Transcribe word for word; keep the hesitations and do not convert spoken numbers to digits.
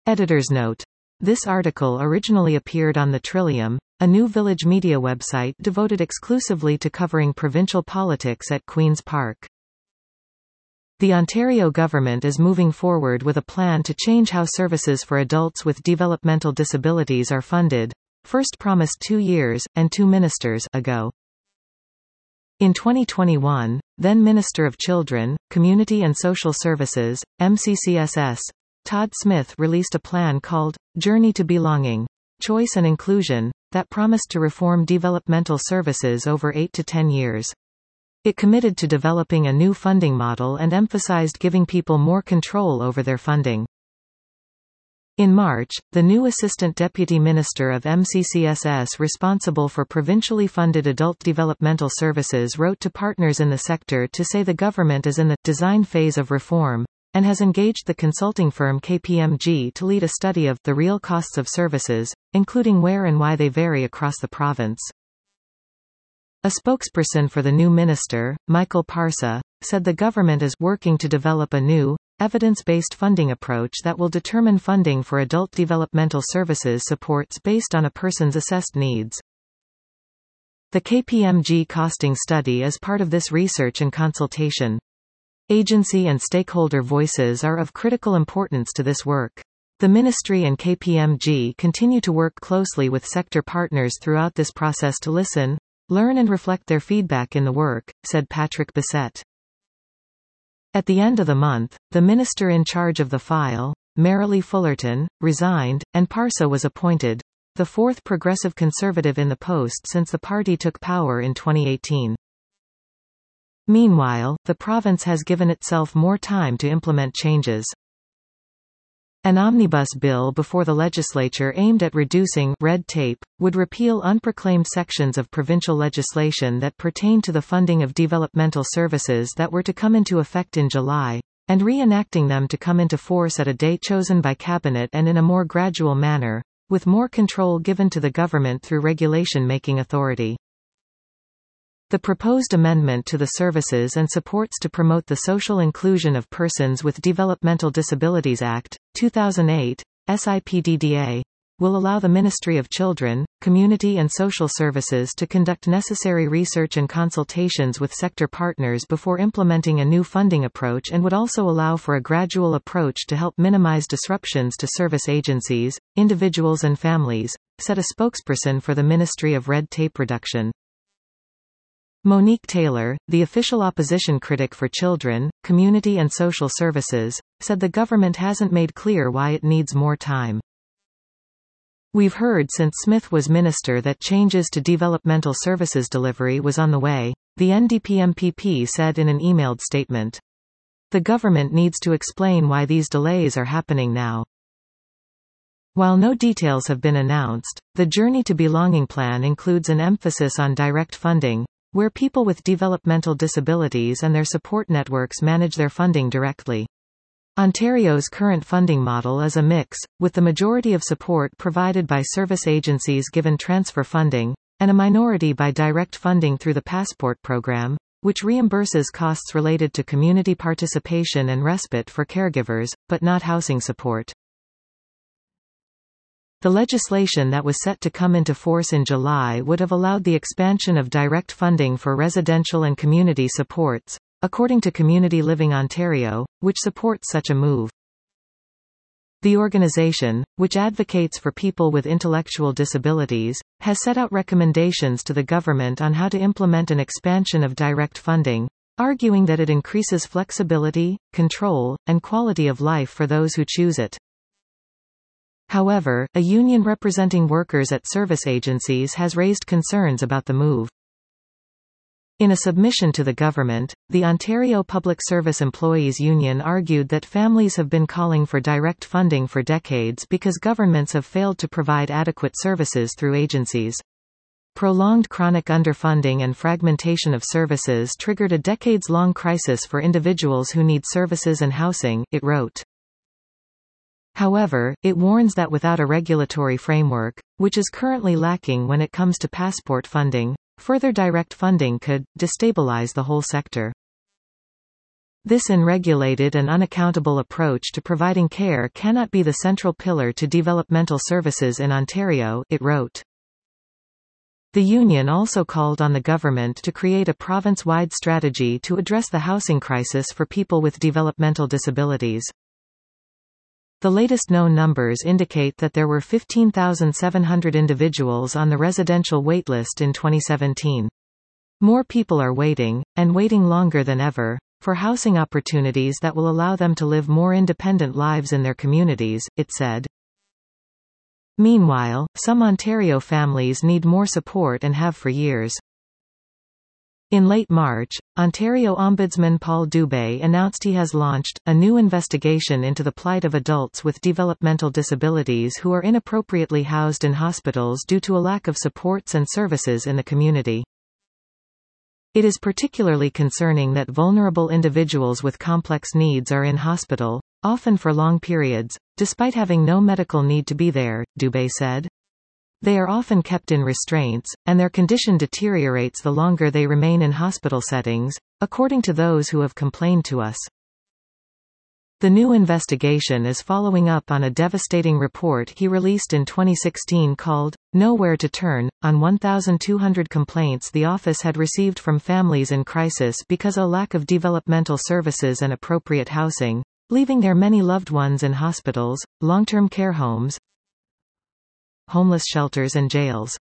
Editor's note. This article originally appeared on the Trillium, a new village media website devoted exclusively to covering provincial politics at Queen's Park. The Ontario government is moving forward with a plan to change how services for adults with developmental disabilities are funded, first promised two years, and two ministers, ago. In twenty twenty-one, then Minister of Children, Community and Social Services, M C C S S, Todd Smith released a plan called, Journey to Belonging, Choice and Inclusion, that promised to reform developmental services over eight to ten years. It committed to developing a new funding model and emphasized giving people more control over their funding. In March, the new Assistant Deputy Minister of M C C S S responsible for provincially funded adult developmental services wrote to partners in the sector to say the government is in the design phase of reform, and has engaged the consulting firm K P M G to lead a study of the real costs of services, including where and why they vary across the province. A spokesperson for the new minister, Michael Parsa, said the government is working to develop a new, evidence-based funding approach that will determine funding for adult developmental services supports based on a person's assessed needs. The K P M G costing study is part of this research and consultation. Agency and stakeholder voices are of critical importance to this work. The Ministry and K P M G continue to work closely with sector partners throughout this process to listen, learn and reflect their feedback in the work, said Patrick Bissett. At the end of the month, the minister in charge of the file, Marilee Fullerton, resigned, and Parsa was appointed, the fourth progressive conservative in the post since the party took power in twenty eighteen. Meanwhile, the province has given itself more time to implement changes. An omnibus bill before the legislature aimed at reducing red tape would repeal unproclaimed sections of provincial legislation that pertain to the funding of developmental services that were to come into effect in July, and re-enacting them to come into force at a date chosen by Cabinet and in a more gradual manner, with more control given to the government through regulation-making authority. The proposed amendment to the Services and Supports to Promote the Social Inclusion of Persons with Developmental Disabilities Act, two thousand eight, S I P D D A, will allow the Ministry of Children, Community and Social Services to conduct necessary research and consultations with sector partners before implementing a new funding approach and would also allow for a gradual approach to help minimize disruptions to service agencies, individuals and families, said a spokesperson for the Ministry of Red Tape Reduction. Monique Taylor, the official opposition critic for Children, Community and Social Services, said the government hasn't made clear why it needs more time. We've heard since Smith was minister that changes to developmental services delivery was on the way, the N D P M P P said in an emailed statement. The government needs to explain why these delays are happening now. While no details have been announced, the Journey to Belonging plan includes an emphasis on direct funding, where people with developmental disabilities and their support networks manage their funding directly. Ontario's current funding model is a mix, with the majority of support provided by service agencies given transfer funding, and a minority by direct funding through the Passport program, which reimburses costs related to community participation and respite for caregivers, but not housing support. The legislation that was set to come into force in July would have allowed the expansion of direct funding for residential and community supports, according to Community Living Ontario, which supports such a move. The organization, which advocates for people with intellectual disabilities, has set out recommendations to the government on how to implement an expansion of direct funding, arguing that it increases flexibility, control, and quality of life for those who choose it. However, a union representing workers at service agencies has raised concerns about the move. In a submission to the government, the Ontario Public Service Employees Union argued that families have been calling for direct funding for decades because governments have failed to provide adequate services through agencies. Prolonged chronic underfunding and fragmentation of services triggered a decades-long crisis for individuals who need services and housing, it wrote. However, it warns that without a regulatory framework, which is currently lacking when it comes to passport funding, further direct funding could destabilize the whole sector. This unregulated and unaccountable approach to providing care cannot be the central pillar to developmental services in Ontario, it wrote. The union also called on the government to create a province-wide strategy to address the housing crisis for people with developmental disabilities. The latest known numbers indicate that there were fifteen thousand seven hundred individuals on the residential waitlist in twenty seventeen. More people are waiting, and waiting longer than ever, for housing opportunities that will allow them to live more independent lives in their communities, it said. Meanwhile, some Ontario families need more support and have for years. In late March, Ontario Ombudsman Paul Dubé announced he has launched a new investigation into the plight of adults with developmental disabilities who are inappropriately housed in hospitals due to a lack of supports and services in the community. It is particularly concerning that vulnerable individuals with complex needs are in hospital, often for long periods, despite having no medical need to be there, Dubé said. They are often kept in restraints, and their condition deteriorates the longer they remain in hospital settings, according to those who have complained to us. The new investigation is following up on a devastating report he released in twenty sixteen called, Nowhere to Turn, on one thousand two hundred complaints the office had received from families in crisis because of a lack of developmental services and appropriate housing, leaving their many loved ones in hospitals, long-term care homes, homeless shelters and jails.